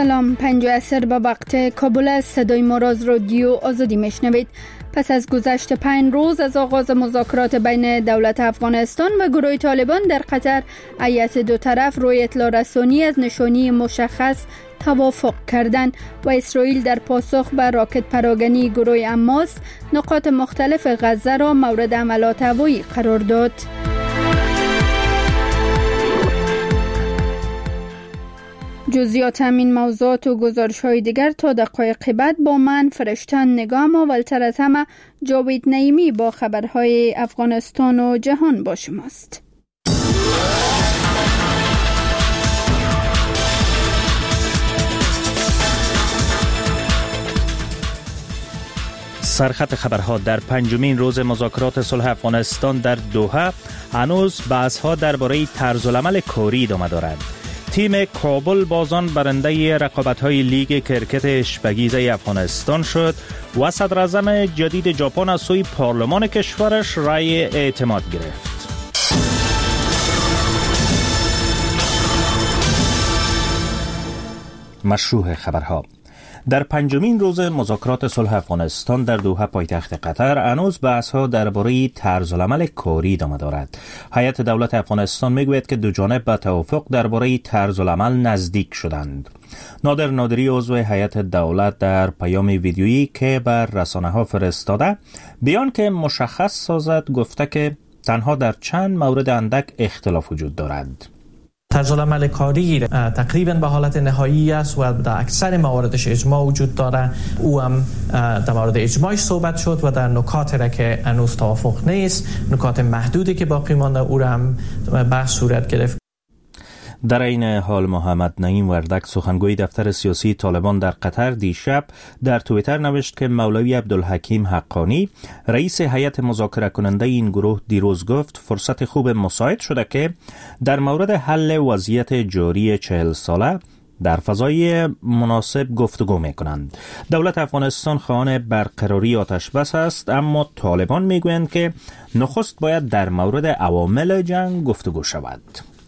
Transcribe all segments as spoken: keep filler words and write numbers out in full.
سلام، پنج عصر به وقت کابل است. صدای ما را از رادیو آزادی میشنوید. پس از گذشت پنج روز از آغاز مذاکرات بین دولت افغانستان و گروه طالبان در قطر، هیئت دو طرف روی اطلاع رسانی از نشانی مشخص توافق کردند و اسرائیل در پاسخ به راکت پراگنی گروه حماس نقاط مختلف غزه را مورد حملات هوایی قرار داد. جزئیات همین موضوعات و گزارش‌های دیگر تا دقایق بعد با من فرشتن نگام. اولتر از همه جاوید نعیمی با خبرهای افغانستان و جهان با شماست. سرخط خبرها: در پنجمین روز مذاکرات صلح افغانستان در دوحه، هنوز بحث‌ها درباره طرزالعمل کاری ادامه دارد. تیم کابل بازان برنده رقابت‌های لیگ کرکت اشبگیزه افغانستان شد و صدراعظم جدید ژاپن از سوی پارلمان کشورش رأی اعتماد گرفت. مشروع خبرها: در پنجمین روز مذاکرات صلح افغانستان در دوحه پایتخت قطر، هنوز بحث‌ها درباره طرزالعمل کاری ادامه دارد. هیئت دولت افغانستان میگوید که دو جانب به توافق درباره طرزالعمل نزدیک شدند. نادر نادری عضو هیئت دولت در پیام ویدیویی که بر رسانه‌ها فرستاده، بیان که مشخص سازد، گفته که تنها در چند مورد اندک اختلاف وجود دارد. طرزالعمل کاری تقریبا به حالت نهایی است و در اکثر مواردش اجماع وجود داره. او هم در مورد اجماعش صحبت شد و در نکاتی را که هنوز توافق نیست، نکات محدودی که باقی مانده، او را هم بحث صورت گرفت. در این حال محمد نعیم وردک، سخنگوی دفتر سیاسی طالبان در قطر، دیشب در توییتر نوشت که مولوی عبدالحکیم حقانی، رئیس هیئت مذاکره کننده این گروه، دیروز گفت فرصت خوب مساعد شده که در مورد حل وضعیت جاری چهل ساله در فضای مناسب گفتگو میکنند. دولت افغانستان خواهان برقراری آتش بس است، اما طالبان میگویند که نخست باید در مورد عوامل جنگ گفتگو شود.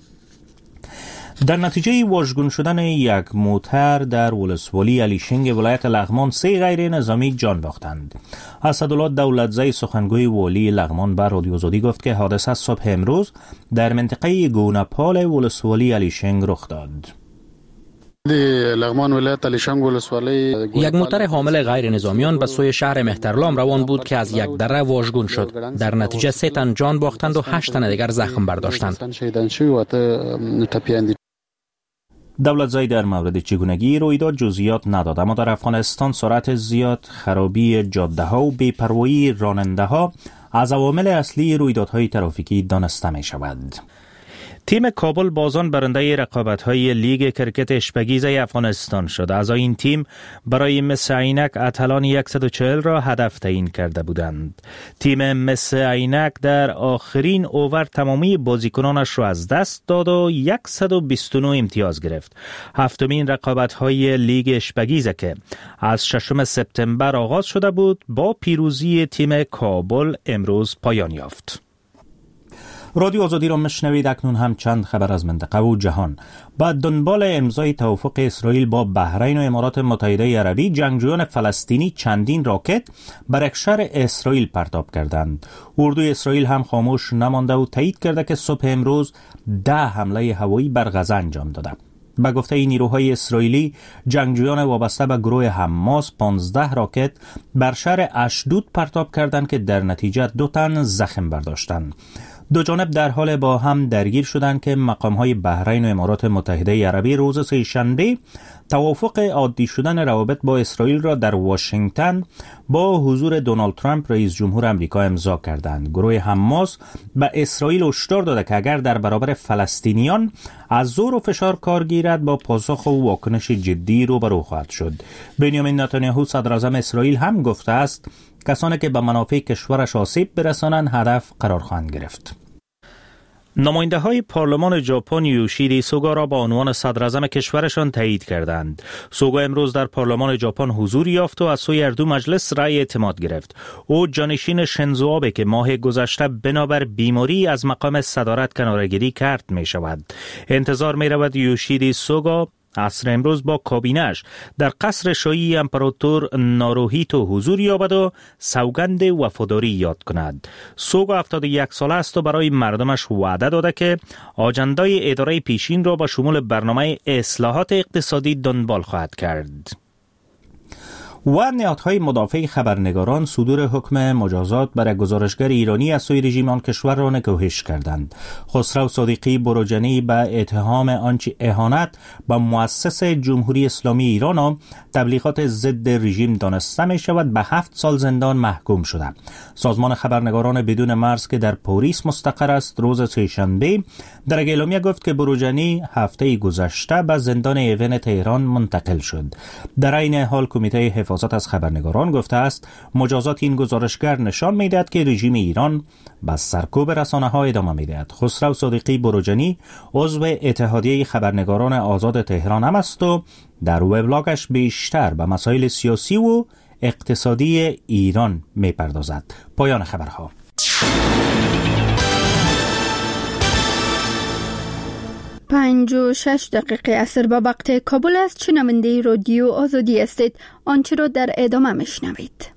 در نتیجه واژگون شدن یک موتر در ولسوالی علیشنگ ولایت لغمان، سه غیر نظامی جان باختند. اسدالله دولتزی، سخنگوی والی لغمان، بر رادیو آزادی گفت که حادثه صبح امروز در منطقه گونه‌پال ولسوالی علیشنگ رخ داد. لغمان ولایت علیشنگ ولسوالی یک موتر حامل غیر نظامیان به سوی شهر مهترلام روان بود که از یک دره واژگون شد. در نتیجه سه تن جان باختند و هشت تن دیگر زخم برداشتند. دولتزی در مورد چگونگی رویداد جزئیات نداد، اما در افغانستان سرعت زیاد، خرابی جاده ها و بی‌پروایی راننده ها از عوامل اصلی رویدادهای ترافیکی دانسته می شود. تیم کابل بازان برنده رقابت‌های لیگ کرکت اشبگیزه افغانستان شد. اعضای این تیم برای مس عینک اتلان صد و چهل را هدف تعیین کرده بودند. تیم مس عینک در آخرین اوور تمامی بازیکنانش را از دست داد و صد و بیست و نه امتیاز گرفت. هفتمین رقابت‌های لیگ اشبگیزه که از ششم سپتامبر آغاز شده بود، با پیروزی تیم کابل امروز پایان یافت. رادیو آزادی را مشنوید. اکنون هم چند خبر از منطقه و جهان. بعد دنبال امضای توافق اسرائیل با بحرین و امارات متحده عربی، جنگجویان فلسطینی چندین راکت بر یک شهر اسرائیل پرتاب کردند. اردوی اسرائیل هم خاموش نمانده و تایید کرده که صبح امروز ده حمله هوایی بر غزه انجام داده. به گفته نیروهای اسرائیلی، جنگجویان وابسته به گروه حماس پانزده راکت بر شهر اشدود پرتاب کردند که در نتیجه دو تن زخم برداشتند. دو جانب در حال با هم درگیر شدند که مقام‌های بحرین و امارات متحده عربی روز سه‌شنبه توافق عادی شدن روابط با اسرائیل را در واشنگتن با حضور دونالد ترامپ رئیس جمهور آمریکا امضا کردند. گروه حماس به اسرائیل هشدار داده که اگر در برابر فلسطینیان از زور و فشار کار گیرد، با پاسخ و واکنش جدی روبرو خواهد شد. بنیامین نتانیاهو، صدراعظم اسرائیل، هم گفته است کسانی که به منافع کشورش آسیب برسانند هدف قرار خواهند گرفت. نماینده های پارلمان ژاپن یوشیدی سوگا را با عنوان صدراعظم کشورشان تایید کردند. سوگا امروز در پارلمان ژاپن حضور یافت و از سوی هر دو مجلس رأی اعتماد گرفت. او جانشین شنزو آبه که ماه گذشته بنابر بیماری از مقام صدارت کناره‌گیری کرد می شود. انتظار می رود یوشیدی سوگا عصر امروز با کابینش در قصر شاهی امپراتور ناروهیتو حضور یابد و سوگند وفاداری یاد کند. سوگو هفتاد و یک ساله است و برای مردمش وعده داده که آجندای اداره پیشین را به شمول برنامه اصلاحات اقتصادی دنبال خواهد کرد. و نهادهای مدافع خبرنگاران صدور حکم مجازات برای گزارشگر ایرانی از سوی رژیم آن کشور را نکوهش کردند. خسرو صادقی بروجنی به اتهام آنچه اهانت به مؤسس جمهوری اسلامی ایران و تبلیغات ضد رژیم دانسته می شود به هفت سال زندان محکوم شده. سازمان خبرنگاران بدون مرز که در پاریس مستقر است روز سه‌شنبه در اعلامیه گفت که بروجنی هفته گذشته به زندان ایون تهران منتقل شد. در این حال کمیته حفاظت از خبرنگاران گفته است مجازات این گزارشگر نشان می‌دهد که رژیم ایران به سرکوب رسانه‌ها ادامه می‌دهد. خسرو صادقی بروجنی عضو اتحادیه خبرنگاران آزاد تهران هم است و در وبلاگش بیشتر به مسائل سیاسی و اقتصادی ایران می‌پردازد. پایان خبرها. پنج و شش دقیقه عصر به وقت کابل است. شنونده رادیو آزادی هستید. آنچه را در ادامه میشنوید.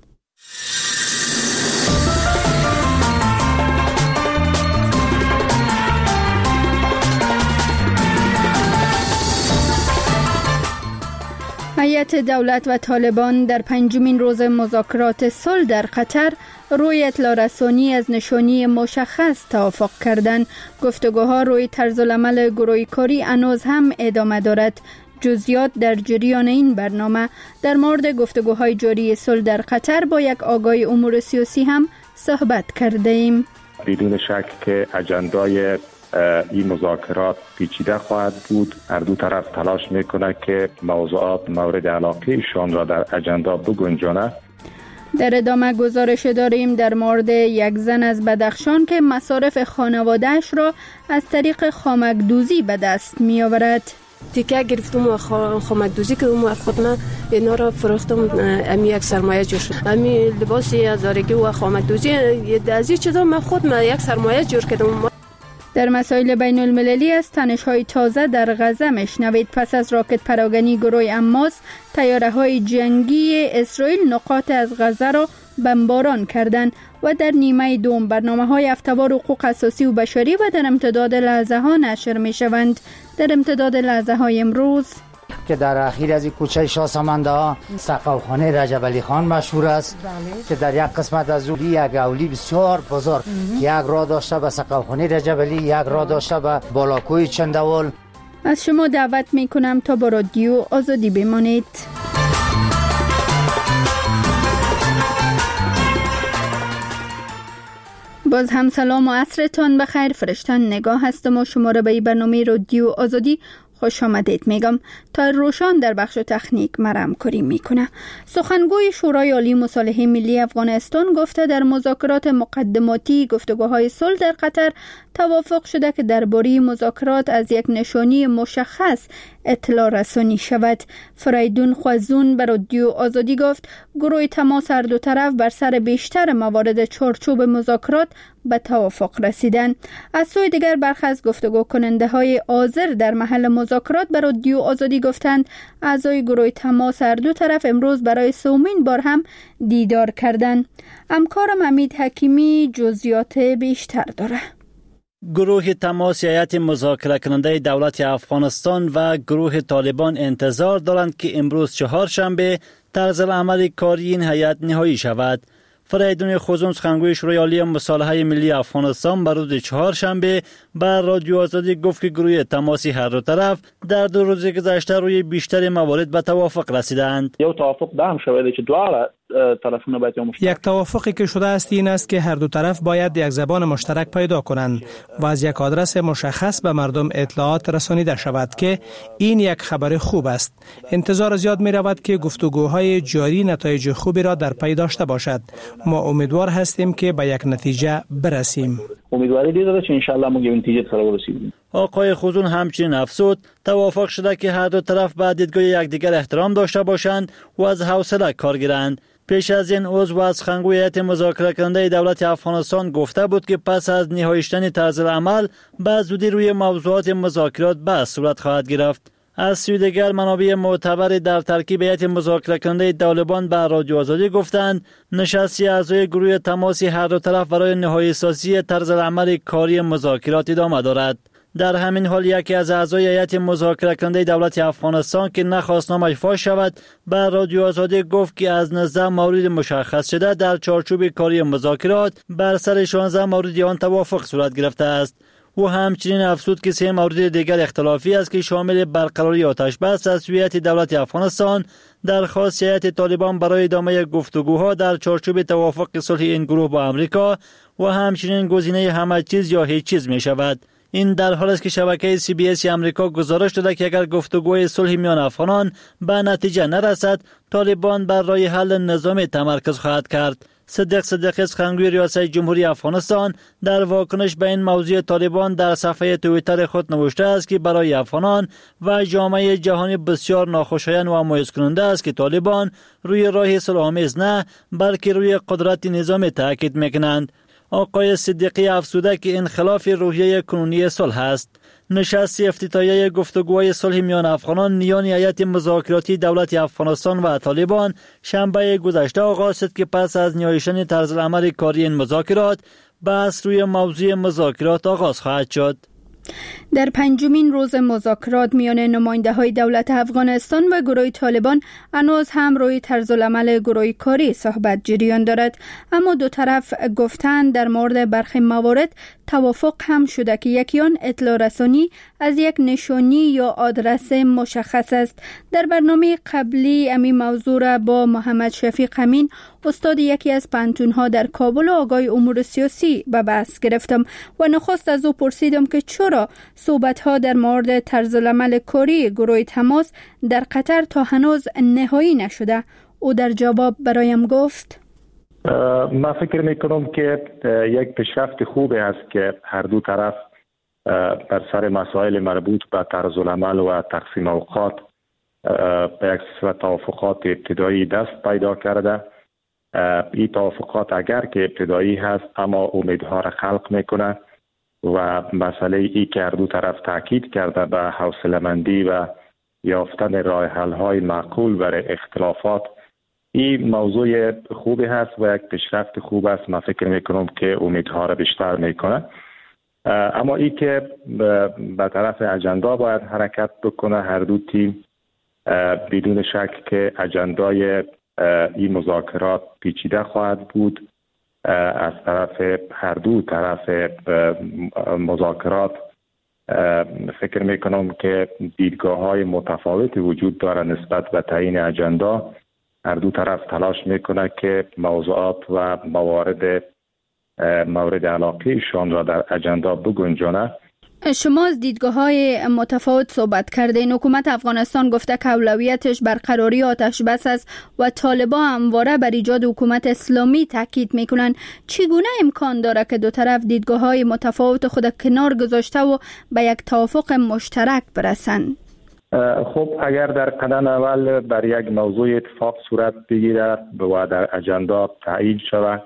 هیئت دولت و طالبان در پنجمین روز مذاکرات صلح در قطر روی اطلاع رسانی از نشانی مشخص توافق کردند. گفتگوها روی طرز العمل گروهی کاری هنوز هم ادامه دارد. جزئیات در جریان این برنامه. در مورد گفتگوهای جاری صلح در قطر با یک آگاه امور سیاسی هم صحبت کرده ایم. بدون شک که اجندای این مذاکرات پیچیده خواهد بود. هر دو طرف تلاش میکنه که موضوعات مورد علاقه ایشان را در اجندا بگنجانه. در ادامه گزارش داریم در مورد یک زن از بدخشان که مصارف خانواده‌اش را از طریق خامک‌دوزی به دست می‌آورد. تیکه گرفتم و خامک‌دوزی که اون خود من اینا را فروختم. امی یک سرمایه جور شد. امی لباسی هزارگی و خامک‌دوزی از این چیزا من خود من یک سرمایه جور کردم. در مسائل بین المللی از تنش‌های تازه در غزه میشنوید. پس از راکت پراگنی گروه حماس، طیاره‌های جنگی اسرائیل نقاط از غزه را بمباران کردند و در نیمه دوم برنامه‌های هفته‌وار حقوق اساسی و بشری و در امتداد لحظه‌ها نشر می‌شوند. در امتداد لحظه‌های امروز که در اخیر از این کوچه شاه سمنده ها سقاوخانه رجب علی خان مشهور است که در یک قسمت از او یک اولی بسیار بزرگ یک راه داشته به سقاوخانه رجب علی، یک راه داشته به بالاکوی چندوال. از شما دعوت می کنم تا با رادیو آزادی بمانید. باز هم سلام و عصرتان بخیر. فرشتن نگاه هستم و شما را به این برنامه رادیو آزادی خوش آمدید میگم. تا روشان در بخش تکنیک مرام کاری میکنه. سخنگوی شورای عالی مصالحه ملی افغانستان گفته در مذاکرات مقدماتی گفتگوهای صلح در قطر توافق شده که درباره مذاکرات از یک نشانی مشخص اطلاع رسانی شود. فریدون خوازون به رادیو آزادی گفت گروه تماس هر دو طرف بر سر بیشتر موارد چارچوب مذاکرات به توافق رسیدند. از سوی دیگر برخی از گفتگو کننده های حاضر در محل مذاکرات به رادیو آزادی گفتند اعضای گروه تماس هر دو طرف امروز برای سومین بار هم دیدار کردند. همکارم حمید حکیمی جزئیات بیشتر داره. گروه تماس هیئت مذاکره کننده دولت افغانستان و گروه طالبان انتظار دارند که امروز چهارشنبه طرز العمل کاری این هیئت نهایی شود. فریدون خوزون سخنگوی شورای عالی مصالحه ملی افغانستان بر روز چهارشنبه بر رادیو آزادی گفت که گروه تماسی هر دو طرف در دو روز گذشته روی بیشتر موارد به توافق رسیدند. یو توافق دام شده که دواړه طرفونه باید یک توافقی که شده است این است که هر دو طرف باید یک زبان مشترک پیدا کنند و از یک آدرس مشخص به مردم اطلاعات رسانیده شود که این یک خبر خوب است. انتظار زیاد می رود که گفتگوهای جاری نتایج خوبی را در پی داشته باشد. ما امیدوار هستیم که به یک نتیجه برسیم. امیدواری داریم که ان شاء الله ما به نتیجه سره برسیم. آقای خوزون همچنین افزود توافق شده که هر دو طرف به دیدگاه یکدیگر احترام داشته باشند و از حوصله کار گیرند. پیش از این عضو از سخنگوی هیئت مذاکره کننده دولت افغانستان گفته بود که پس از نهایی شدن طرز العمل به زودی روی موضوعات مذاکرات بحث صورت خواهد گرفت. از سوی دیگر منابع معتبر در ترکیب هیئت مذاکره کننده طالبان به رادیو آزادی گفتند نشست اعضای گروه تماسی هر دو طرف برای نهایی سازی طرز العمل کاری مذاکرات ادامه دارد. در همین حال یکی از اعضای هیئت مذاکره کننده دولت افغانستان که نخواست نامش فاش شود به رادیو آزادی گفت که از نظر مورد مشخص شده در چارچوب کاری مذاکرات بر سر شانزده مورد آن توافق صورت گرفته است. او همچنین افزود که سه مورد دیگر اختلافی است که شامل برقراری آتش بس از سوی هیئت دولت افغانستان، درخواست هیئت طالبان برای ادامه گفتگوها در چارچوب توافق صلح این گروه با امریکا و همچنین گزینه همه چیز یا هیچ چیز می شود. این در حال است که شبکه سی بی اس امریکا گزارش داده که اگر گفتگوی صلح میان افغانان به نتیجه نرسد، طالبان بر راه حل نظامی تمرکز خواهد کرد. صدیق صدیقی سخنگوی ریاست جمهوری افغانستان در واکنش به این موضوع طالبان در صفحه توییتر خود نوشته است که برای افغانان و جامعه جهانی بسیار ناخوشایند و مایوس کننده است که طالبان روی راه صلح‌آمیز نه بلکه روی قدرت نظامی تاکید میکنند. آقای صدیقی افزوده که این خلاف روحیه کنونی صلح است. نشست افتتاحیه گفتگوهای صلح میان افغانان میان هیئت مذاکراتی دولت افغانستان و طالبان شنبه گذشته آغاز شد که پس از نهایی شدن طرز العمل کاری این مذاکرات بحث روی موضوع مذاکرات آغاز خواهد شد. در پنجمین روز مذاکرات میان نماینده‌های دولت افغانستان و گروه طالبان هنوز هم روی طرز العمل گروه کاری صحبت جریان دارد، اما دو طرف گفتند در مورد برخی موارد توافق هم شده که یکی آن اطلاع رسانی از یک نشانی یا آدرس مشخص است. در برنامه قبلی امی موضوع را با محمد شفیق امین، استاد یکی از پانتون‌ها در کابل و آگاه امور سیاسی به بحث گرفتم و نخست از او پرسیدم که چرا صحبت‌ها در مورد طرز العمل کاری گروه تماس در قطر تا هنوز نهایی نشده. او در جواب برایم گفت: من فکر میکنم که یک پیشرفت خوبی است که هر دو طرف بر سر مسائل مربوط به طرز العمل و تقسیم اوقات به یک توافقات ابتدایی دست پیدا کرده. این توافقات اگر که ابتدایی هست اما امیدها را خلق میکنه و مسئله ای که هر دو طرف تاکید کرده به حوصله‌مندی و یافتن راه حل های معقول برای اختلافات، این موضوع خوبی هست و یک پیشرفت خوب است. من فکر میکنم که امیدها را بیشتر میکنه. اما ای که به طرف اجندا باید حرکت بکنه، هر دو تیم بدون شک که اجندای این مذاکرات پیچیده خواهد بود. از طرف هر دو طرف مذاکرات فکر میکنم که دیدگاه های متفاوتی وجود داره نسبت به تعیین اجندا. هر دو طرف تلاش میکنه که موضوعات و موارد مورد علاقه شان را در اجندا بگنجانه. شما از دیدگاه‌های متفاوت صحبت کردین. حکومت افغانستان گفته که اولویتش برقراری آتش بس است و طالبان همواره بر ایجاد حکومت اسلامی تاکید میکنن. چگونه امکان داره که دو طرف دیدگاه‌های متفاوت خود کنار گذاشته و به یک توافق مشترک برسند؟ خب اگر در قدم اول بر یک موضوع اتفاق صورت بگیره و در اجندا تعیین شود،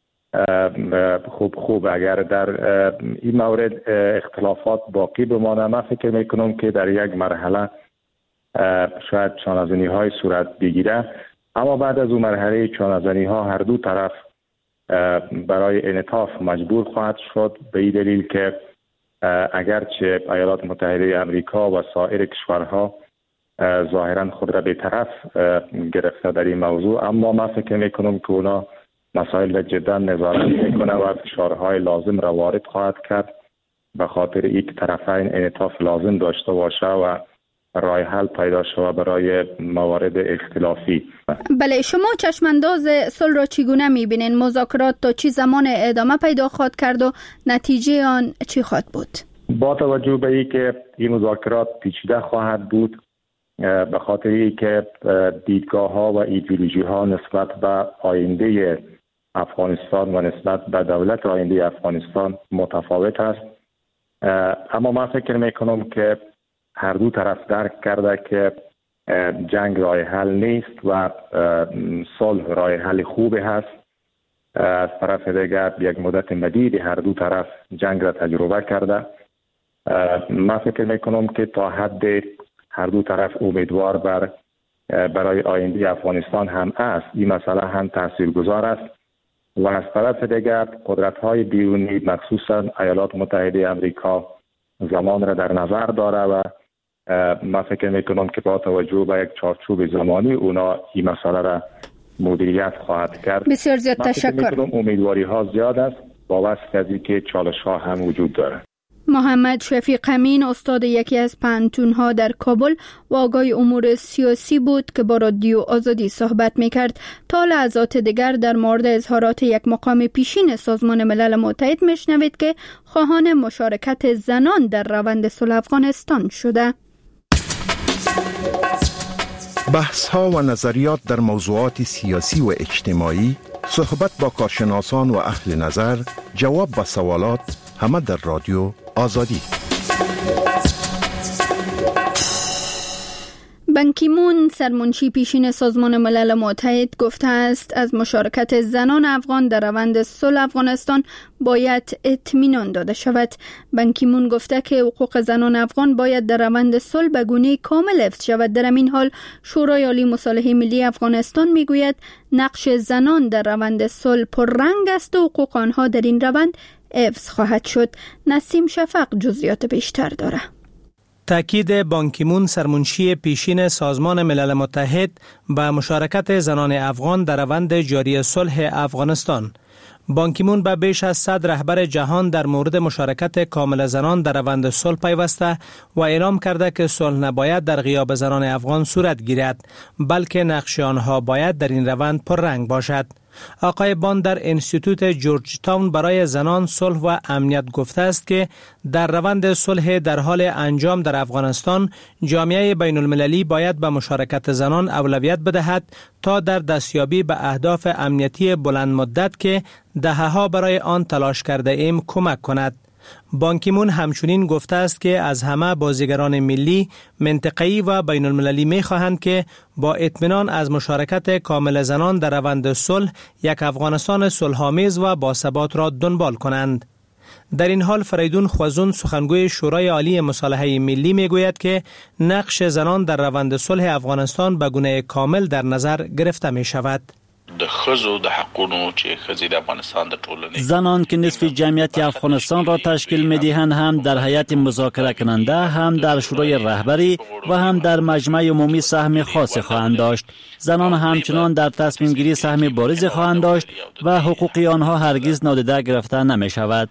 خوب خوب اگر در این مورد اختلافات باقی بمانه، من فکر میکنم که در یک مرحله شاید چانه‌زنی های صورت بگیره. اما بعد از اون مرحله چانه‌زنی ها هر دو طرف برای انعطاف مجبور خواهد شد، به این دلیل که اگرچه ایالات متحده امریکا و سایر کشورها ظاهرا خود را به طرف گرفته در این موضوع، اما من فکر میکنم که اونا مسائل را جدا نظارت میکنه و فشارهای لازم را وارد خواهد کرد به خاطر اینکه طرفین انعطاف لازم داشته باشه و راه حل پیدا شود برای موارد اختلافی. بله، شما چشمانداز صلح را چگونه میبینین؟ مذاکرات تا چه زمان ادامه پیدا خواهد کرد و نتیجه آن چی خواهد بود؟ با توجه به اینکه این مذاکرات پیچیده خواهد بود، به خاطر اینکه دیدگاه ها و ایدئولوژی ها نسبت به آینده افغانستان و نسبت به دولت آینده افغانستان متفاوت است، اما من فکر میکنم که هر دو طرف درک کرده که جنگ راه حل نیست و صلح راه حل خوبی هست. از طرف دیگر یک مدت مدید هر دو طرف جنگ را تجربه کرده. من فکر میکنم که تا حد هر دو طرف امیدوار بر برای آینده افغانستان هم است. این مسئله هم تاثیرگذار است و از طرف دیگر قدرت‌های بیرونی مخصوصا ایالات متحده آمریکا زمان را در نظر داره و من فکر میکنم که با توجه به یک چارچوب زمانی اونا این مسئله را مدیریت خواهد کرد. بسیار زیاد تشکر. امیدواری ها زیاد است با وجه از اینکه چالش ها هم وجود داره. محمد شفیق امین استاد یکی از پانتون‌ها در کابل و آگاه امور سیاسی بود که با رادیو آزادی صحبت می‌کرد. تا لحظات دیگر در مورد اظهارات یک مقام پیشین سازمان ملل متحد می‌شنوید که خواهان مشارکت زنان در روند صلح افغانستان شده. بحث‌ها و نظریات در موضوعات سیاسی و اجتماعی، صحبت با کارشناسان و اهل نظر، جواب به سوالات، همه در رادیو آزادی. بان کی مون سرمنشی پیشین سازمان ملل متحد گفته است از مشارکت زنان افغان در روند صلح افغانستان باید اطمینان داده شود. بان کی مون گفته که حقوق زنان افغان باید در روند صلح به گونه کامل حفظ شود. در این حال شورای عالی مصالحه ملی افغانستان میگوید نقش زنان در روند صلح پررنگ است و حقوق آنها در این روند حفظ خواهد شد. نسیم شفق جزئیات بیشتر داره. تأکید بان کی مون سرمنشی پیشین سازمان ملل متحد به مشارکت زنان افغان در روند جاری صلح افغانستان. بان کی مون به بیش از صد رهبر جهان در مورد مشارکت کامل زنان در روند صلح پیوسته و اعلام کرده که صلح نباید در غیاب زنان افغان صورت گیرد، بلکه نقش آنها باید در این روند پررنگ باشد. آقای بان در انستیتوت جورج تاون برای زنان، صلح و امنیت گفته است که در روند صلح در حال انجام در افغانستان جامعه بین المللی باید به مشارکت زنان اولویت بدهد تا در دستیابی به اهداف امنیتی بلند مدت که دهه‌ها برای آن تلاش کرده ایم کمک کند. بان کی مون همچنین گفته است که از همه بازیگران ملی، منطقه‌ای و بین المللی می خواهند که با اطمینان از مشارکت کامل زنان در روند صلح یک افغانستان صلح‌آمیز و باثبات را دنبال کنند. در این حال فریدون خوازون سخنگوی شورای عالی مصالحه ملی می گوید که نقش زنان در روند صلح افغانستان به گونه کامل در نظر گرفته می شود. د خزو د حقونو چې خزي د افغانستان د ټولنې زنان که نصف جمعیت افغانستان را تشکیل می‌دهند هم در هیئت مذاکره کننده، هم در شورای رهبری و هم در مجمع عمومی سهم خاص خواهند داشت. زنان همچنان در تصمیم گیری سهم بارز خواهند داشت و حقوق آنها هرگز نادیده گرفته نمی شود.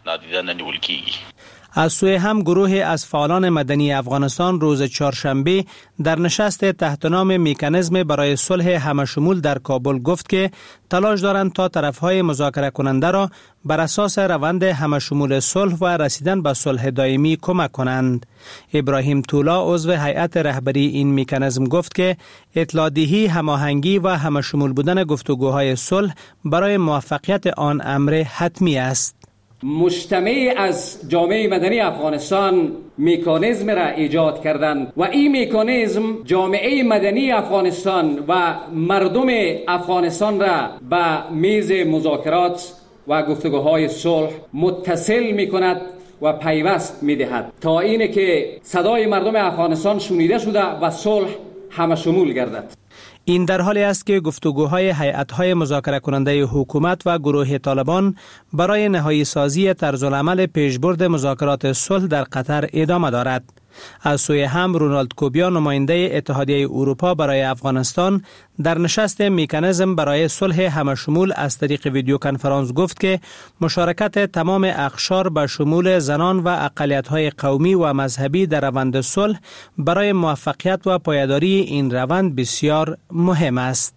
از سوی هم گروه از فعالان مدنی افغانستان روز چهارشنبه در نشست تحت نام مکانیزم برای صلح همشمول در کابل گفت که تلاش دارند تا طرفهای مذاکره کننده را بر اساس روند همشمول صلح و رسیدن به صلح دائمی کمک کنند. ابراهیم طولا عضو هیئت رهبری این مکانیزم گفت که اطلاع دهی، هماهنگی و همشمول بودن گفتگوهای صلح برای موفقیت آن امر حتمی است. مجتمع از جامعه مدنی افغانستان مکانیزم را ایجاد کردند و این مکانیزم جامعه مدنی افغانستان و مردم افغانستان را به میز مذاکرات و گفتگوهای صلح متصل می کند و پیوست می دهد تا اینه که صدای مردم افغانستان شنیده شده و صلح همه شمول گردد. این در حالی است که گفتگوهای هیئت‌های مذاکره کننده حکومت و گروه طالبان برای نهایی سازی طرزالعمل پیشبرد مذاکرات صلح در قطر ادامه دارد. از سوی هم رونالد کوبیا نماینده اتحادیه اروپا برای افغانستان در نشست مکانیزم برای صلح همشمول از طریق ویدیو کنفرانس گفت که مشارکت تمام اقشار به شمول زنان و اقلیت‌های قومی و مذهبی در روند صلح برای موفقیت و پایداری این روند بسیار مهم است.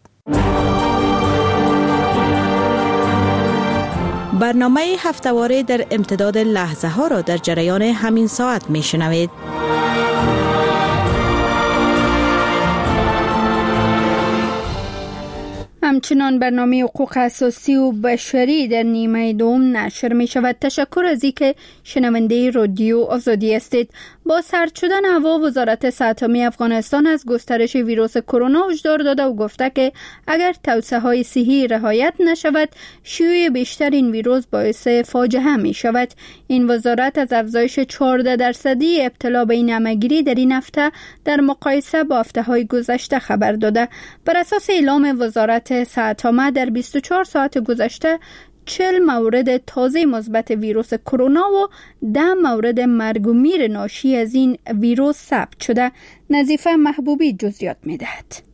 برنامه هفته‌واره در امتداد لحظه ها را در جریان همین ساعت می شنوید. همچنان برنامه حقوق اساسی و بشری در نیمه دوم نشر می شود. تشکر از اینکه شنونده رادیو آزادی هستید. با سرد شدن هوا وزارت صحت عامه افغانستان از گسترش ویروس کرونا هشدار داده و گفته که اگر توصیه‌های صحی رعایت نشود شیوع بیشتر این ویروس باعث فاجعه می شود. این وزارت از افزایش چهارده درصدی ابتلا به این همه‌گیری در این هفته در مقایسه با هفته‌های گذشته خبر داده. بر اساس اعلام وزارت صحت عامه در بیست و چهار ساعت گذشته چهل مورد تازه مثبت ویروس کرونا و ده مورد مرگ و میر ناشی از این ویروس ثبت شده. نظیفه محبوبی جزئیات می‌دهد.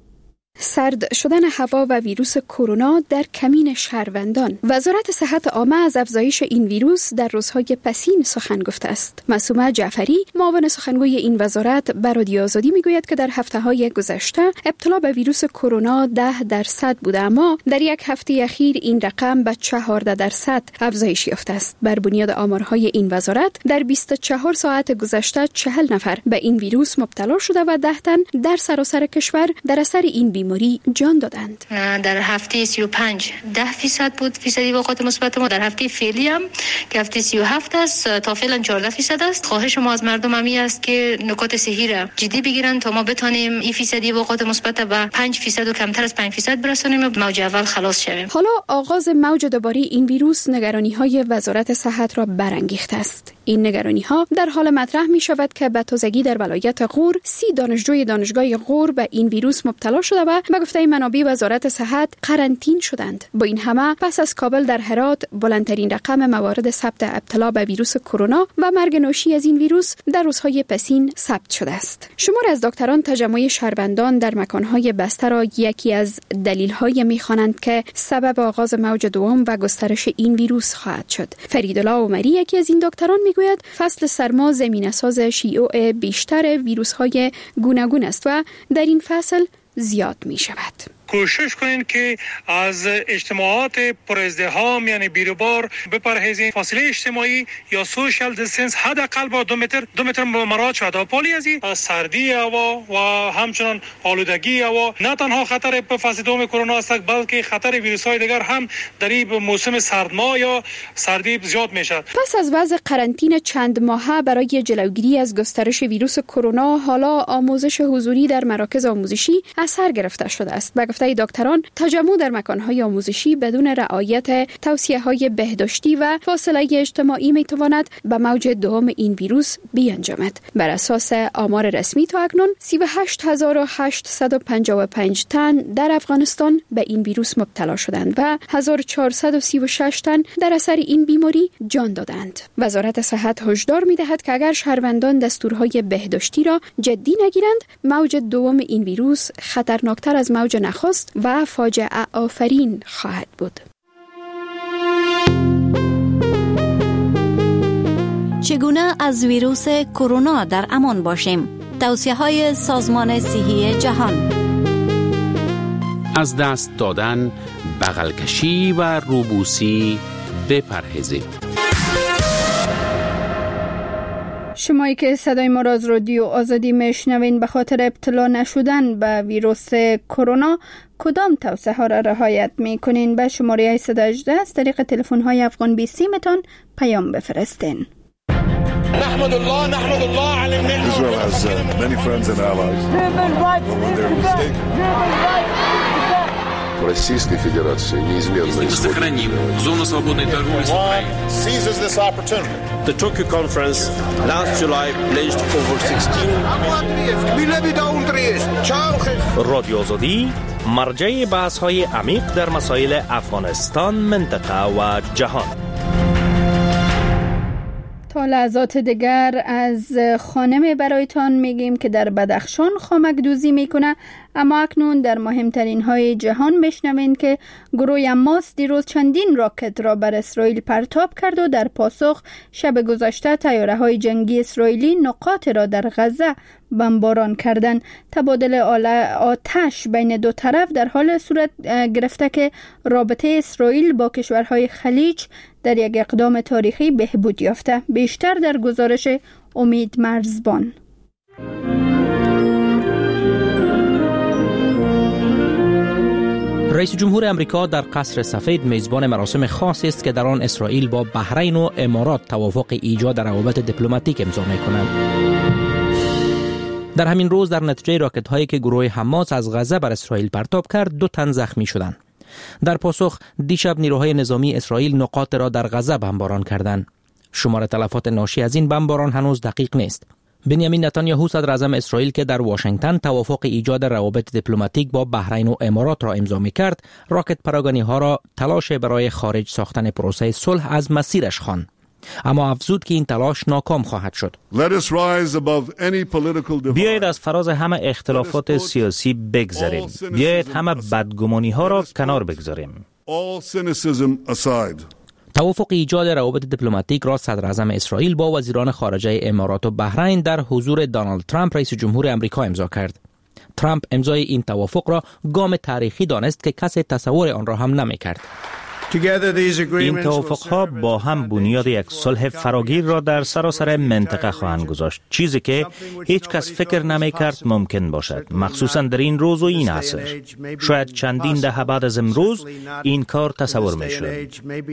سرد شدن هوا و ویروس کرونا در کمین شهروندان. وزارت صحت عامه از افزایش این ویروس در روزهای پسین سخن گفته است. معصومه جعفری، معاون سخنگوی این وزارت، به رادیو آزادی میگوید که در هفته‌های گذشته ابتلا به ویروس کرونا ده درصد بوده، اما در یک هفته اخیر این رقم به چهارده درصد افزایش یافته است. بر بنیاد آمارهای این وزارت در بیست و چهار ساعت گذشته چهل نفر به این ویروس مبتلا شده و ده تن در سراسر کشور در اثر این بیماری جان دادند. در هفته سی و پنج ده فیصد بود فیصدی واقعات مثبت ما. در هفته فعلی هم که هفته سی و هفت است تا فعلا چهارده فیصد است. خواهش ما از مردم همی است که نکات صحی را جدی بگیرن تا ما بتونیم این فیصدی واقعات مثبت به پنج فیصد و کمتر از پنج فیصد برسونیم و موج اول خلاص شویم. حالا آغاز موج دوباره این ویروس نگرانی‌های وزارت صحت را برانگیخته است. این نگرانی‌ها در حال مطرح می شود که به تازگی در ولایت غور سی دانشجوی دانشگاه غور به این ویروس مبتلا شده و به گفته منابع وزارت صحت قرنطین شدند. با این همه پس از کابل در هرات بلندترین رقم موارد ثبت ابتلا به ویروس کرونا و مرگ ناشی از این ویروس در روزهای پسین ثبت شده است. شمار از دکتران تجمع شهروندان در مکانهای بسته را یکی از دلایلی می‌خوانند که سبب آغاز موج دوم و گسترش این ویروس خواهد شد. فریدالله عمری، یکی از این دکتران، میگوید فصل سرما زمینه‌ساز شیوع بیشتر ویروس‌های گوناگون است و در این فصل زیاد می شود. کوشش کنین که از اجتماعات پر ازدحام یعنی بیروبار بپرهیزین. فاصله اجتماعی یا سوشال دیستنس حداقل با دو متر دو متر مراعات شود. پالی از این سردی هوا و همچنان آلودگی هوا نه تنها خطر به فصل دوم کرونا است بلکه خطر ویروس‌های دیگر هم در این موسم سرما یا سردی زیاد میشد. پس از وضع قرنطینه چند ماهه برای جلوگیری از گسترش ویروس کرونا، حالا آموزش حضوری در مراکز آموزشی اثر گرفته شده است. گفته دکتران تجمع در مکان‌های آموزشی بدون رعایت توصیه‌های بهداشتی و فاصله اجتماعی می‌تواند به موج دوم این ویروس بیانجامد. بر اساس آمار رسمی تا اکنون سی و هشت هزار و هشتصد و پنجاه و پنج تن در افغانستان به این ویروس مبتلا شدند و هزار و چهارصد و سی و شش تن در اثر این بیماری جان دادند. وزارت صحت هشدار می‌دهد که اگر شهروندان دستورهای بهداشتی را جدی نگیرند، موج دوم این ویروس خطرناکتر از موج نخست و فاجعه آفرین خواهد بود. چگونه از ویروس کرونا در امان باشیم؟ توصیه‌های سازمان صحی جهان. از دست دادن، بغل کشی و روبوسی بپرهیزید. شمایی که صدای ما را از رادیو آزادی میشنوین، به خاطر ابتلا نشدن به ویروس کرونا کدام توصیه ها را رعایت میکنین؟ به شماره هشت یک هشت از طریق تلفن های افغان بیسیم تان پیام بفرستین. نحمد الله نحمد الله على النعمة. Israel has uh, many friends and allies. But when they're mistaken. Российской Федерации неизменно сохраним зону свободной торговли с Украиной. Seizes this opportunity. The Tokyo conference last July pledged over sixteen. رادیو آزادی مرجع بحث های عمیق در مسائل افغانستان، منطقه و جهان. تا لحظات دیگر از خانم برایتان میگیم که در بدخشان خامک دوزی میکنه، اما اکنون در مهمترین های جهان میشنوین که گروه حماس دیروز چندین راکت را بر اسرائیل پرتاب کرد و در پاسخ شب گذشته طیاره های جنگی اسرائیلی نقاط را در غزه بمباران کردند. تبادل آتش بین دو طرف در حال صورت گرفته که رابطه اسرائیل با کشورهای خلیج در یک اقدام تاریخی بهبود یافته. بیشتر در گزارش امید مرزبان. رئیس رئیس جمهور امریکا در قصر سفید میزبان مراسم خاصی است که در آن اسرائیل با بحرین و امارات توافق ایجاد روابط دیپلماتیک امضا می‌کنند. در همین روز در نتیجه راکت هایی که گروه حماس از غزه بر اسرائیل پرتاب کرد، دو تن زخمی شدند. در پاسخ دیشب نیروهای نظامی اسرائیل نقاط را در غزه بمباران کردند. شمار تلفات ناشی از این بمباران هنوز دقیق نیست. بنیامین نتانیاهو صدر اعظم اسرائیل که در واشنگتن توافق ایجاد روابط دیپلماتیک با بحرین و امارات را امضا می‌کرد، راکت پراگانی‌ها را تلاش برای خارج ساختن پروسه صلح از مسیرش خواند. اما افزود که این تلاش ناکام خواهد شد. بیایید از فراز همه اختلافات سیاسی بگذریم. بیایید همه بدگمانی ها را کنار بگذاریم. توافق ایجاد روابط دیپلماتیک را صدر اعظم اسرائیل با وزیران خارجه امارات و بحرین در حضور دونالد ترامپ رئیس جمهور امریکا امضا کرد. ترامپ امضای این توافق را گام تاریخی دانست که کسی تصور آن را هم نمی‌کرد. این توافق‌ها با هم بنیاد یک صلح فراگیر را در سراسر منطقه خواهند گذاشت، چیزی که هیچ کس فکر نمی‌کرد ممکن باشد، مخصوصاً در این روز و این عصر. شاید چندین دهه بعد از امروز این کار تصور می‌شد.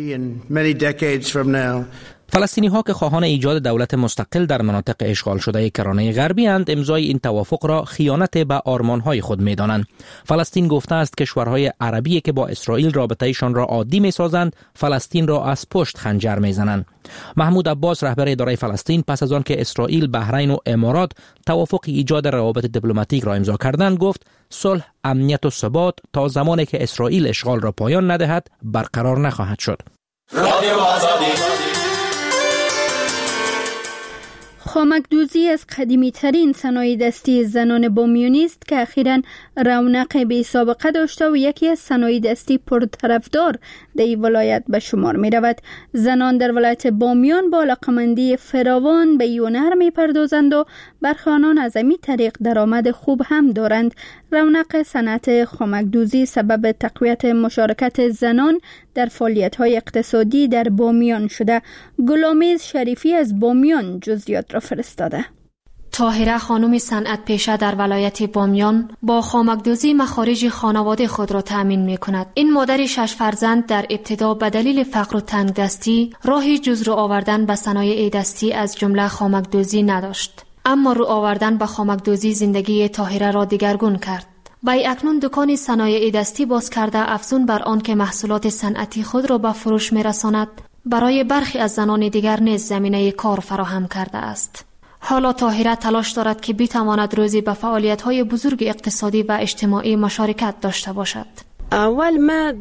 فلسطینی ها که خواهان ایجاد دولت مستقل در مناطق اشغال شده کرانه غربی اند، امضای این توافق را خیانت به آرمان های خود می دانند. فلسطین گفته است کشورهای عربی که با اسرائیل رابطه‌شان را عادی می سازند، فلسطین را از پشت خنجر می زنند. محمود عباس رهبر اداره فلسطین پس از آن که اسرائیل، بحرین و امارات توافق ایجاد روابط دیپلماتیک را امضا کردند، گفت صلح، امنیت و ثبات تا زمانی که اسرائیل اشغال را پایان ندهد برقرار نخواهد شد. خامک‌دوزی از قدیمی ترین صنایع دستی زنان بامیانی است که اخیراً رونق بی سابقه داشته و یکی از صنایع دستی پرطرفدار در این ولایت به شمار می رود. زنان در ولایت بامیان با علاقه‌مندی فراوان به این هنر می پردازند و برخی آنان از این طریق درآمد خوب هم دارند. رونق صنعت خامک‌دوزی سبب تقویت مشارکت زنان در فعالیت‌های اقتصادی در بامیان شده. گلامیز شریفی از بامیان جزئیات را فرستاده. طاهره خانم صنعت پیشه در ولایت بامیان با خامک‌دوزی مخارج خانواده خود را تأمین می‌کند. این مادر شش فرزند در ابتدا به دلیل فقر و تنگدستی راهی جز رو آوردن به صنایع دستی از جمله خامک‌دوزی نداشت. اما رو آوردن به خامک‌دوزی زندگی طاهره را دگرگون کرد. وی اکنون دکان صنایع دستی باز کرده، افزون بر آن که محصولات صنعتی خود را به فروش می‌رساند، برای برخی از زنان دیگر نیز زمینه کار فراهم کرده است. حالا طاهره تلاش دارد که بتواند روزی به فعالیت‌های بزرگ اقتصادی و اجتماعی مشارکت داشته باشد. اول ما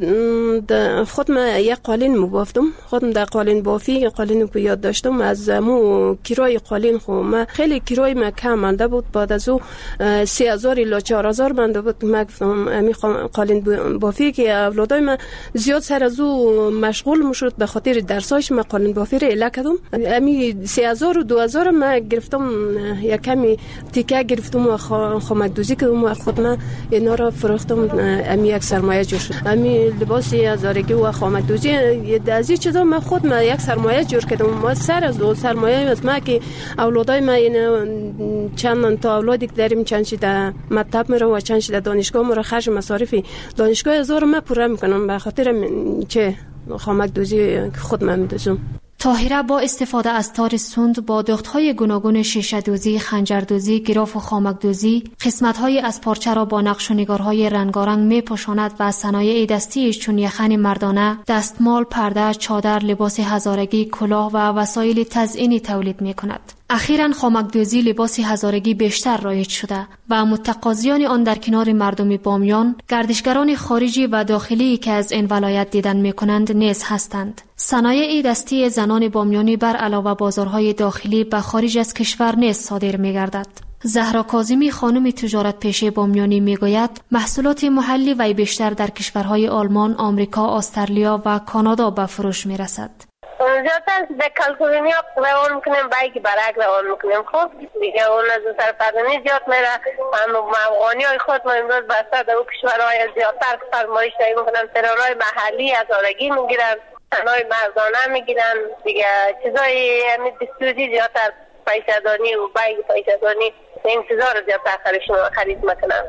خود ما یک قالین مبافتم، خودم در قالین بافی قالین رو یاد داشتم. از مو کرای قالین خو ما خیلی کرای ما کم مانده بود. بعد از او سه هزار الی چهار هزار مانده بود. ما گفتم امی قالین بافی که اولادای ما زیاد سر از او مشغول میشد، به خاطر درسایش ما قالین بافی رو اله کردم. امی سه هزار و دو هزار ما گرفتم، یک کمی تیکه گرفتم و خامک‌دوزی کردم و خود ما اینا را فروختم. امی یک سرمایه جور شد. امی لباس هزارگی و خامک‌دوزی از این چیزا من خود ما یک سرمایه جور کردم. ما سر از دو سرمایه از ما که اولادای ما این چند تا اولادی داریم، چند شده مکتب میره و چند شده دانشگاه میره، خرج مصارف دانشگاه هزار ما پوره میکنم به خاطر چه خامک‌دوزی خود من میدوزم. طاهره با استفاده از تار سوند با دختهای گوناگون شیشه دوزی، خنجر دوزی، گراف و خامک دوزی قسمت‌های از پارچه را با نقش و نگارهای رنگارنگ می‌پوشاند و صنایع دستی چون یخن مردانه، دستمال، پرده، چادر، لباس هزارگی، کلاه و وسایل تزئینی تولید می‌کند. اخیراً خامک‌دوزی لباس هزارگی بیشتر رایج شده و متقاضیان آن در کنار مردم بامیان، گردشگران خارجی و داخلی که از این ولایت دیدن می‌کنند نیز هستند. صنایع دستی زنان بامیانی بر علاوه بازارهای داخلی به خارج از کشور نیز صادر می‌گردد. زهرا کاظمی خانم تجارت پیشه بامیانی میگوید محصولات محلی وی بیشتر در کشورهای آلمان، آمریکا، استرالیا و کانادا به فروش می‌رسد. زیادتر به کالکولینیا روان میکنیم، بایکی برک روان میکنیم. خب دیگه اون از سرپردنی زیاد میره. هم افغانی های خود ما امروز بسته در اون کشورهای زیادتر فرمایش دهی میکنن، ترورهای محلی هزارگی میگیرن، صنایع مردانه میگیرن دیگه، چیزای همین دستوری زیادتر پیشه‌دانی و بایک پیشه‌دانی این چیزا رو زیادتر خرید میکنن.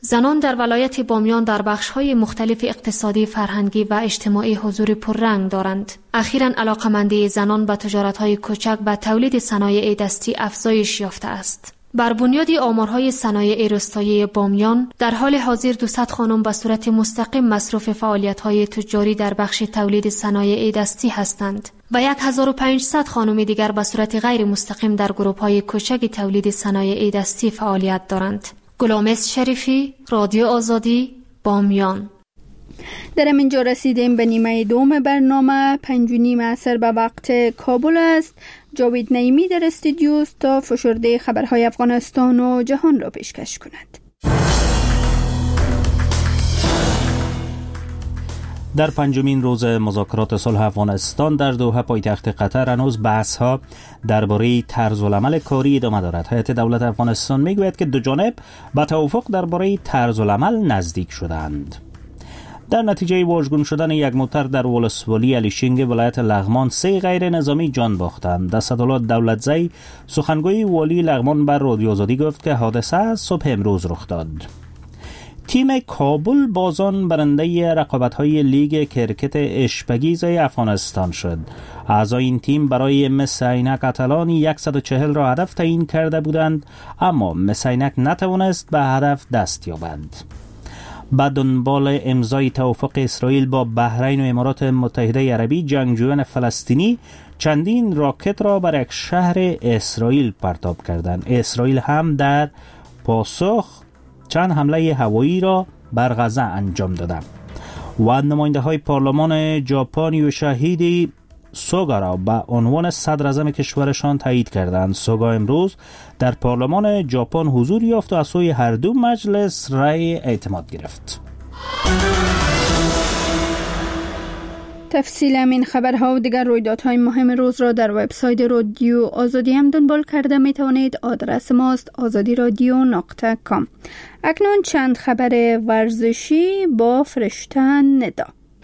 زنان در ولایت بامیان در بخش‌های مختلف اقتصادی، فرهنگی و اجتماعی حضور پررنگ دارند. اخیراً علاقه‌مندی زنان به تجارت‌های کوچک و تولید صنایع دستی افزایش یافته است. بر بنیاد آمارهای صنایع روستایی بامیان، در حال حاضر دویست خانم به صورت مستقیم مصروف فعالیت‌های تجاری در بخش تولید صنایع دستی هستند و هزار و پانصد خانم دیگر به صورت غیر مستقیم در گروه‌های کوچک تولید صنایع دستی فعالیت دارند. گلامس شریفی، رادیو آزادی، بامیان. در اینجا رسیدیم به نیمه دوم برنامه. پنج و نیم عصر به وقت کابل است. جاوید نعیمی در استودیو تا فشرده خبرهای افغانستان و جهان را پیشکش کند. در پنجمین روز مذاکرات صلح افغانستان در دوحه پایتخت قطر هنوز بحث‌ها درباره طرزالعمل کاری ادامه دارد. هیئت دولت افغانستان میگوید که دو جانب به توافق درباره طرزالعمل نزدیک شدند. در نتیجه واژگون شدن یک موتر در ولسوالی علیشینگ ولایت لغمان، سه غیر نظامی جان باختند. اسدالله دولتزی، سخنگوی والی لغمان، بر رادیو آزادی گفت که حادثه صبح امروز رخ داد. تیم کابل بازان برنده رقابت‌های لیگ کرکت اشپگیز افغانستان شد. اعضای این تیم برای مس عینک اتلان صد و چهل را هدف تعیین کرده بودند، اما مس عینک نتوانست به هدف دست یابد. بعد دنبال امضای توافق اسرائیل با بحرین و امارات متحده عربی، جنگجویان فلسطینی چندین راکت را بر یک شهر اسرائیل پرتاب کردند. اسرائیل هم در پاسخ چند حمله هوایی را بر غزه انجام داده و نماینده های پارلمان ژاپن یوشیهیدی سوگا را به عنوان صدر اعظم کشورشان تایید کردند. سوگا امروز در پارلمان ژاپن حضور یافت و از سوی هر دو مجلس رأی اعتماد گرفت. تفصیل همین خبرها و دیگر رویدادهای مهم روز را در وبسایت رادیو آزادی هم دنبال کرده می توانید. آدرس ماست آزادی رادیو نقطه کام. اکنون چند خبر ورزشی با فرشته ندا.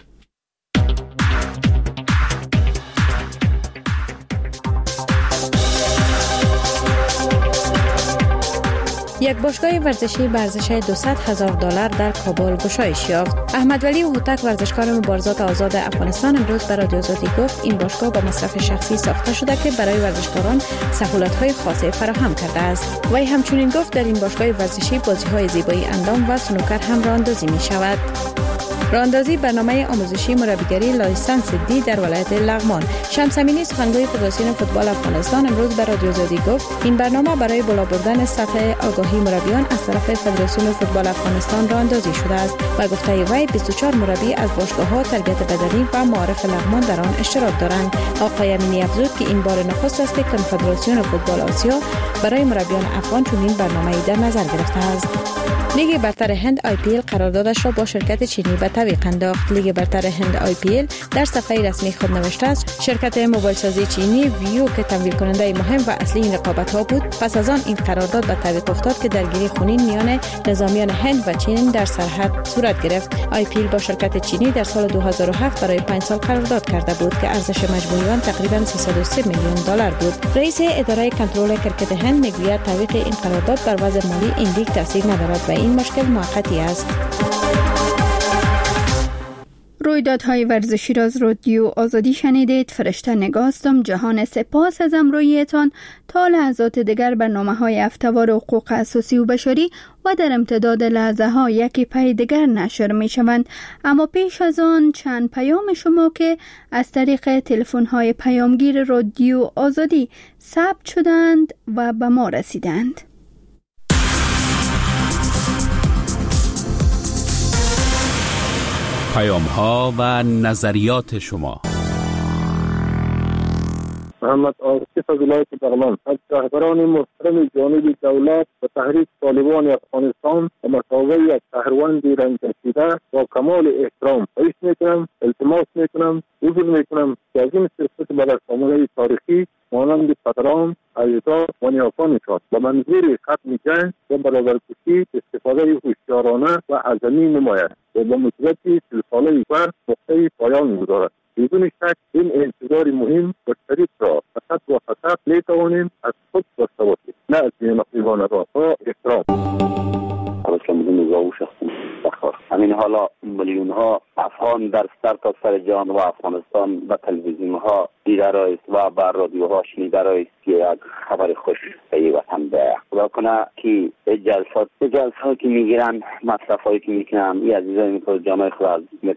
یک باشگاه ورزشی به ارزش دویست هزار دلار در کابل گشایش یافت. احمد ولی هوتک، ورزشکار مبارزات آزاد افغانستان، امروز به رادیو آزادی گفت این باشگاه با مصرف شخصی ساخته شده که برای ورزشکاران سهولت‌های خاصه فراهم کرده است. وی همچنین گفت در این باشگاه ورزشی بازی‌های زیبایی اندام و سنوکر هم راه‌اندازی می‌شود. راه‌اندازی برنامه آموزشی مربیگری لایسنس دی در ولایت لغمان. شمس امینی، سخنگوی فدراسیون فوتبال افغانستان، امروز به رادیو آزادی گفت این برنامه برای بالا بردن سطح آگاهی مربیان از طرف فدراسیون فوتبال افغانستان راه‌اندازی شده است و گفته وی بیست و چهار مربی از باشگاه‌ها تربیت بدنی و معارف لغمان در آن اشتراک دارند. آقای امینی افزود که این بار نخست است که کنفدراسیون فوتبال آسیا برای مربیان افغان چنین برنامه‌ای در نظر گرفته است. لیگ برتر هند آی پی ال قراردادش را با شرکت چینی به تعویق انداخت. لیگ برتر هند آی پی ال در صفحه رسمی خود نوشته است شرکت موبایل سازی چینی ویو که تمویل کننده مهم و اصلی این رقابت‌ها بود، پس از آن این قرارداد به تعویق افتاد که درگیری خونین میان نظامیان هند و چین در سرحد صورت گرفت. آی پی ال با شرکت چینی در سال دو هزار و هفت برای پنج سال قرارداد کرده بود که ارزش مجموعی آن تقریباً سیصد و سه میلیون دلار بود. رئیس اداره کنترل کرکت هند میگوید تعویق این قرارداد بر وضع مالی این لیگ تاثیر ندارد و این مشکل موقتی است. رویدادهای ورزشی را از رادیو آزادی شنیدید. فرشته نگاستم. جهان سپاس از همراهیتان. تا لحظات دیگر برنامه‌های هفته‌وار حقوق اساسی و بشری و در امتداد لحظه ها یکی پی دیگر نشر می شوند. اما پیش از آن چند پیام شما که از طریق تلفن های پیامگیر رادیو آزادی ثبت شدند و به ما رسیدند. پیام ها و نظریات شما. محمد آصف از ولایت بغلان. از رهبران محترم جانب دولت و تحریک طالبان افغانستان و مساوی یک شهروند رنج کشیده با کمال احترام خواهش میکنم، التماس میکنم، عذر میکنم که از این سیاست بدرسامانه تاریخی مانند پدران، اجداد و نیاکانشان به منظور ختم جنگ و برابرکشی استفاده هوشیارانه و عظمی نماید و به مدت سی ساله بعد نقطه پایان میگذارد. بدون شک این انتظار مهم و شریف را فقط و فقط میتوانیم از خود داشته باشیم، نه از نقیبان را. با احترام. السلام علیکم. حالا میلیون ها افغان در سر تا سر جهان و افغانستان به تلویزیون ها دیده است و به رادیوها شنیده است که یک خبر خوش به وطن به خدا کنه که جلسات جلسات که میگیرن مصرف هایی که میکنن این عزیزان میکنه جامعه خود